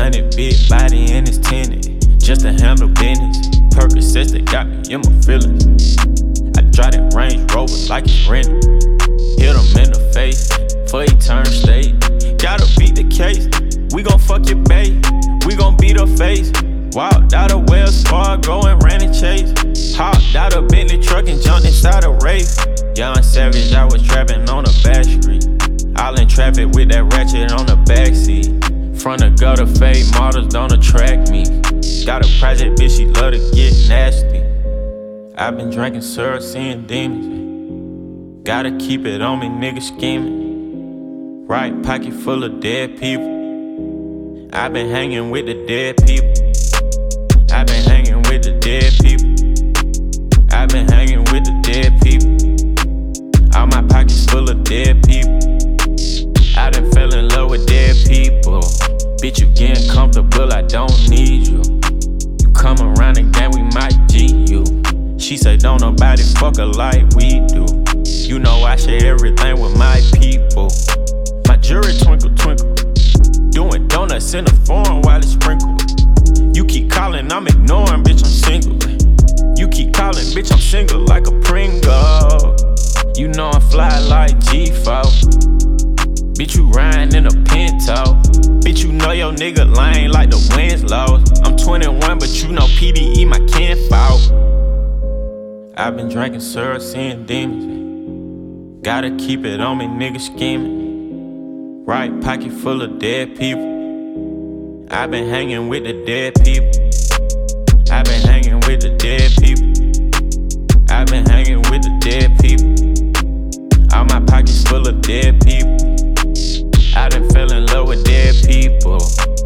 600, big body and it's tinted, just to handle business. Percocets that got me in my feelings. I drive that Range Rover like it's rented. Hit him in the face, before he turn state. Gotta beat the case, we gon' fuck your bae. We gon' beat her face. Walked out of Wells Fargo and ran and chase. Hopped out of Bentley truck and jumped inside a race. Young Savage, I was trapping on a back street. All in traffic with that ratchet on the backseat. Front of gutter fade models don't attract me. Got a project bitch, she love to get nasty. I been drinking syrup, seeing demons. Gotta keep it on me, nigga scheming. Right pocket full of dead people. I been hanging with the dead people. I been hanging with the dead people. I been hanging with the dead people. All my pockets full of dead people. I done fell in love with dead people. Bitch, you getting comfortable, I don't need you. You come around again, we might G you. She say don't nobody fuck her like we do. You know I share everything with my people. My jewelry twinkle twinkle. Doing donuts in the foreign while it's sprinkled. You keep calling, I'm ignoring, bitch, I'm single. You keep calling, bitch, I'm single like a Pringle. You know I'm fly like G4. Bitch, you riding in a Pinto. Bitch, you know your nigga lame like the Winslows. I'm 21, but you know PDE my kinfolk. I've been drinking syrup, seeing demons. Gotta keep it on me, nigga scheming. Right pocket full of dead people. I've been hanging with the dead people. I've been hanging with the dead people. I've been hanging with the dead people. All my pockets full of dead people. I done fell in love with dead people.